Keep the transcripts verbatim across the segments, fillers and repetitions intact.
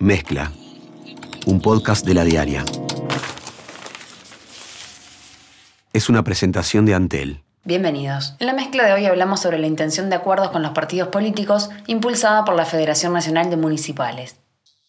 Mezcla, un podcast de La Diaria. Es una presentación de Antel. Bienvenidos. En la mezcla de hoy hablamos sobre la intención de acuerdos con los partidos políticos impulsada por la Federación Nacional de Municipales.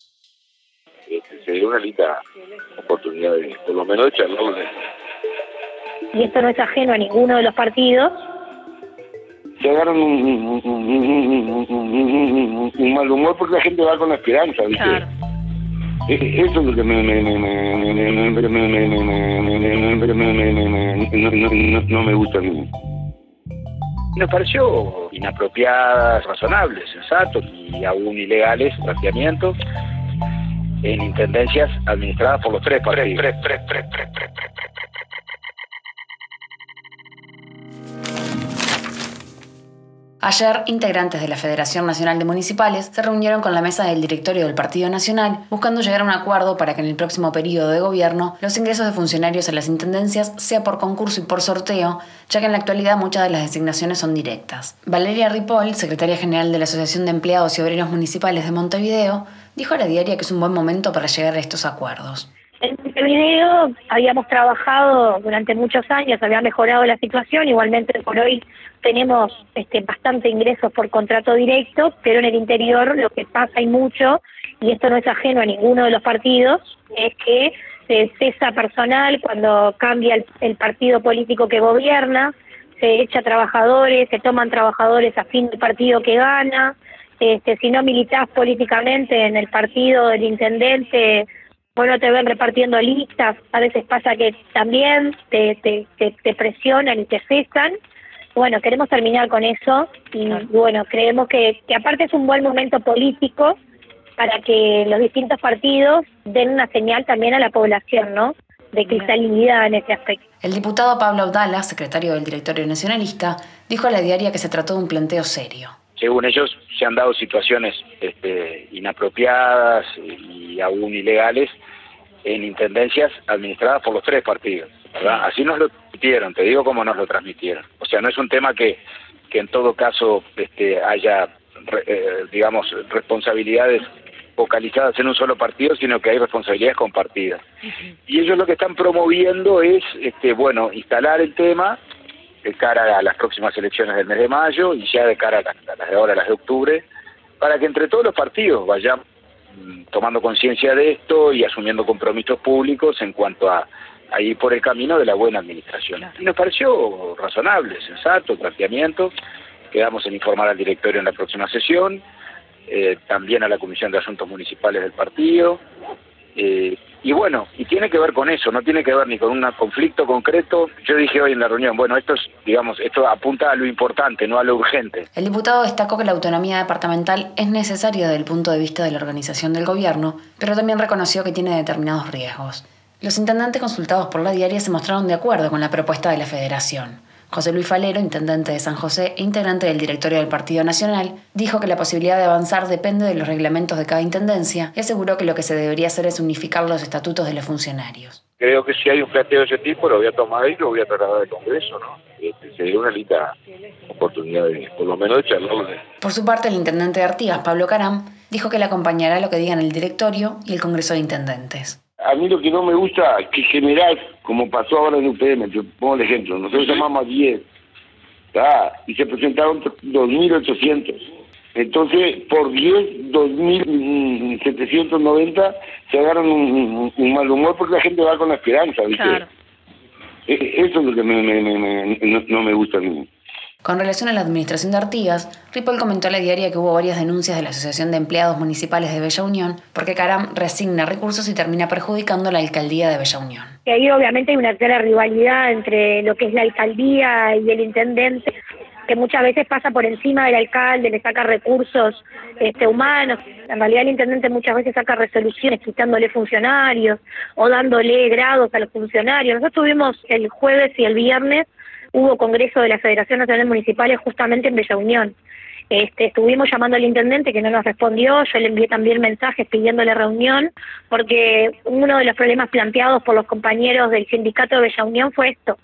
Se dio una linda oportunidad de, por lo menos, de charlar. Y esto no es ajeno a ninguno de los partidos. Se agarran un, un, un, un, un, un mal humor porque la gente va con la esperanza, ¿viste? Claro. Eso es lo que me no me gusta a mí. Nos pareció inapropiadas, razonables, sensatos y aún ilegales planteamientos en intendencias administradas por los tres partidos. Tres, tres, tres, tres, tres, tres. Ayer, integrantes de la Federación Nacional de Municipales se reunieron con la mesa del directorio del Partido Nacional buscando llegar a un acuerdo para que en el próximo periodo de gobierno los ingresos de funcionarios a las intendencias sea por concurso y por sorteo, ya que en la actualidad muchas de las designaciones son directas. Valeria Ripoll, secretaria general de la Asociación de Empleados y Obreros Municipales de Montevideo, dijo a La Diaria que es un buen momento para llegar a estos acuerdos. En Montevideo habíamos trabajado durante muchos años, había mejorado la situación, igualmente por hoy tenemos este, bastante ingresos por contrato directo, pero en el interior lo que pasa y mucho, y esto no es ajeno a ninguno de los partidos, es que se cesa personal cuando cambia el, el partido político que gobierna, se echa trabajadores, se toman trabajadores a fin del partido que gana, este, si no militás políticamente en el partido del intendente, bueno, te ven repartiendo listas, a veces pasa que también te, te, te, te presionan y te cesan. Bueno, queremos terminar con eso y bueno, creemos que, que aparte es un buen momento político para que los distintos partidos den una señal también a la población, ¿no?, de cristalinidad en ese aspecto. El diputado Pablo Abdala, secretario del Directorio Nacionalista, dijo a La Diaria que se trató de un planteo serio. Según ellos, se han dado situaciones este, inapropiadas y aún ilegales en intendencias administradas por los tres partidos, ¿verdad? Así nos lo transmitieron, te digo cómo nos lo transmitieron. O sea, no es un tema que, que en todo caso este, haya, eh, digamos, responsabilidades focalizadas en un solo partido, sino que hay responsabilidades compartidas. Y ellos lo que están promoviendo es, este, bueno, instalar el tema de cara a las próximas elecciones del mes de mayo y ya de cara a las, a las de ahora, las de octubre, para que entre todos los partidos vayamos tomando conciencia de esto y asumiendo compromisos públicos en cuanto a, a ir por el camino de la buena administración. Y nos pareció razonable, sensato el planteamiento. Quedamos en informar al directorio en la próxima sesión, eh, también a la Comisión de Asuntos Municipales del partido. Eh, y bueno, y tiene que ver con eso, no tiene que ver ni con un conflicto concreto. Yo dije hoy en la reunión, bueno, esto es, digamos, esto apunta a lo importante, no a lo urgente. El diputado destacó que la autonomía departamental es necesaria desde el punto de vista de la organización del gobierno, pero también reconoció que tiene determinados riesgos. Los intendentes consultados por La Diaria se mostraron de acuerdo con la propuesta de la Federación. José Luis Falero, intendente de San José e integrante del directorio del Partido Nacional, dijo que la posibilidad de avanzar depende de los reglamentos de cada intendencia y aseguró que lo que se debería hacer es unificar los estatutos de los funcionarios. Creo que si hay un planteo de ese tipo lo voy a tomar y lo voy a trasladar al Congreso, ¿no? Este, sería una linda oportunidad de, por lo menos, de charlarlo. Por su parte, el intendente de Artigas, Pablo Caram, dijo que le acompañará lo que digan el directorio y el Congreso de Intendentes. A mí lo que no me gusta es que general, como pasó ahora en U P M, te pongo el ejemplo, nosotros llamamos a diez, ¿tá? Y se presentaron dos mil ochocientos. Entonces, por diez, dos mil setecientos noventa se agarran un, un, un mal humor porque la gente va con la esperanza, ¿viste? Claro. Eso es lo que me, me, me, me, no, no me gusta a mí. Con relación a la administración de Artigas, Ripoll comentó a La Diaria que hubo varias denuncias de la Asociación de Empleados Municipales de Bella Unión porque Caram reasigna recursos y termina perjudicando la alcaldía de Bella Unión. Y ahí obviamente hay una clara rivalidad entre lo que es la alcaldía y el intendente, que muchas veces pasa por encima del alcalde, le saca recursos este, humanos. En realidad el intendente muchas veces saca resoluciones quitándole funcionarios o dándole grados a los funcionarios. Nosotros tuvimos el jueves y el viernes, hubo congreso de la Federación Nacional de Municipales justamente en Bella Unión. Este, estuvimos llamando al intendente que no nos respondió, yo le envié también mensajes pidiéndole reunión, porque uno de los problemas planteados por los compañeros del sindicato de Bella Unión fue esto,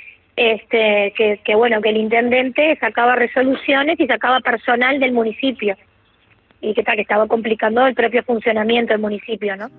este, que, que bueno, que el intendente sacaba resoluciones y sacaba personal del municipio. y que, está, que estaba complicando el propio funcionamiento del municipio, ¿no?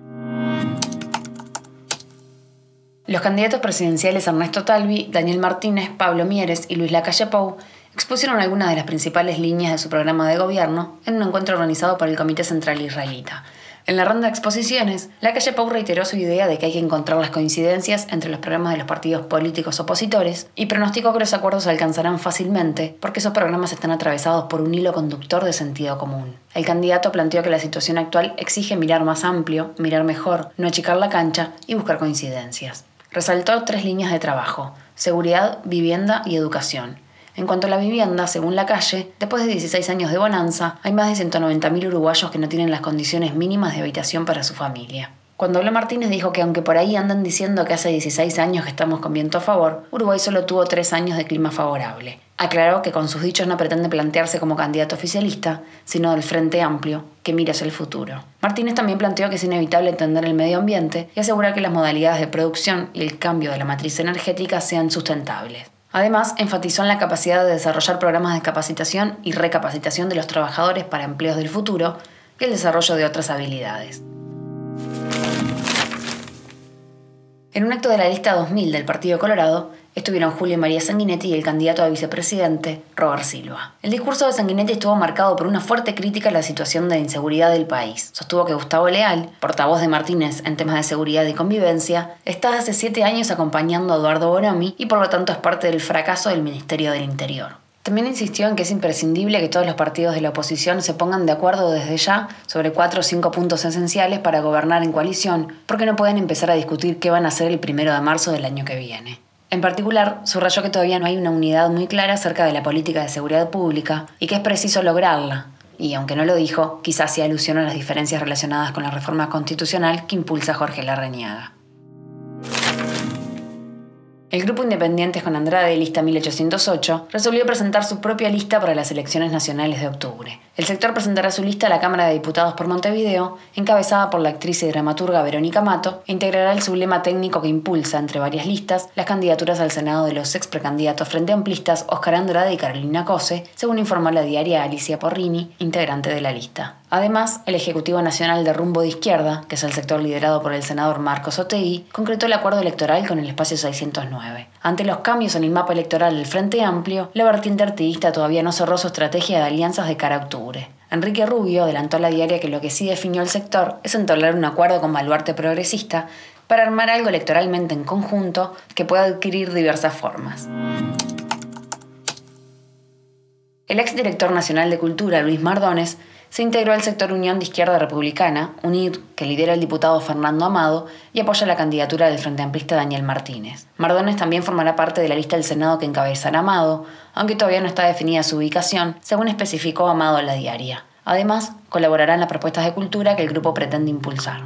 Los candidatos presidenciales Ernesto Talvi, Daniel Martínez, Pablo Mieres y Luis Lacalle Pou expusieron algunas de las principales líneas de su programa de gobierno en un encuentro organizado por el Comité Central Israelita. En la ronda de exposiciones, Lacalle Pou reiteró su idea de que hay que encontrar las coincidencias entre los programas de los partidos políticos opositores y pronosticó que los acuerdos se alcanzarán fácilmente porque esos programas están atravesados por un hilo conductor de sentido común. El candidato planteó que la situación actual exige mirar más amplio, mirar mejor, no achicar la cancha y buscar coincidencias. Resaltó tres líneas de trabajo: seguridad, vivienda y educación. En cuanto a la vivienda, según Lacalle, después de dieciséis años de bonanza, hay más de ciento noventa mil uruguayos que no tienen las condiciones mínimas de habitación para su familia. Cuando habló Martínez dijo que aunque por ahí andan diciendo que hace dieciséis años que estamos con viento a favor, Uruguay solo tuvo tres años de clima favorable. Aclaró que con sus dichos no pretende plantearse como candidato oficialista, sino del Frente Amplio, que mira hacia el futuro. Martínez también planteó que es inevitable entender el medio ambiente y asegurar que las modalidades de producción y el cambio de la matriz energética sean sustentables. Además, enfatizó en la capacidad de desarrollar programas de capacitación y recapacitación de los trabajadores para empleos del futuro y el desarrollo de otras habilidades. En un acto de la lista dos mil del Partido Colorado, estuvieron Julio María Sanguinetti y el candidato a vicepresidente, Robert Silva. El discurso de Sanguinetti estuvo marcado por una fuerte crítica a la situación de inseguridad del país. Sostuvo que Gustavo Leal, portavoz de Martínez en temas de seguridad y convivencia, está hace siete años acompañando a Eduardo Bonomi y por lo tanto es parte del fracaso del Ministerio del Interior. También insistió en que es imprescindible que todos los partidos de la oposición se pongan de acuerdo desde ya sobre cuatro o cinco puntos esenciales para gobernar en coalición, porque no pueden empezar a discutir qué van a hacer el primero de marzo del año que viene. En particular, subrayó que todavía no hay una unidad muy clara acerca de la política de seguridad pública y que es preciso lograrla. Y aunque no lo dijo, quizás hacía alusión a las diferencias relacionadas con la reforma constitucional que impulsa Jorge Larrañaga. El grupo Independientes con Andrade, lista mil ochocientos ocho, resolvió presentar su propia lista para las elecciones nacionales de octubre. El sector presentará su lista a la Cámara de Diputados por Montevideo, encabezada por la actriz y dramaturga Verónica Mato, e integrará el sublema técnico que impulsa, entre varias listas, las candidaturas al Senado de los ex precandidatos frente amplistas Óscar Andrade y Carolina Cose, según informó la diaria Alicia Porrini, integrante de la lista. Además, el Ejecutivo Nacional de Rumbo de Izquierda, que es el sector liderado por el senador Marcos Otegui, concretó el acuerdo electoral con el espacio seiscientos nueve. Ante los cambios en el mapa electoral del Frente Amplio, la vertiente artiguista todavía no cerró su estrategia de alianzas de cara a octubre. Enrique Rubio adelantó a la diaria que lo que sí definió el sector es entablar un acuerdo con Baluarte Progresista para armar algo electoralmente en conjunto que pueda adquirir diversas formas. El exdirector nacional de Cultura, Luis Mardones, se integró al sector Unión de Izquierda Republicana, UNIR, que lidera el diputado Fernando Amado y apoya la candidatura del Frente Amplista Daniel Martínez. Mardones también formará parte de la lista del Senado que encabezará Amado, aunque todavía no está definida su ubicación, según especificó Amado a la diaria. Además, colaborará en las propuestas de cultura que el grupo pretende impulsar.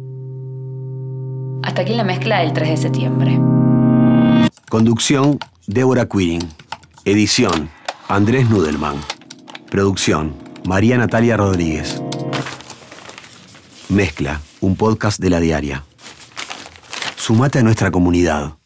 Hasta aquí la mezcla del tres de septiembre. Conducción, Débora Quirin. Edición, Andrés Nudelman. Producción, María Natalia Rodríguez. Mezcla, un podcast de La Diaria. Sumate a nuestra comunidad.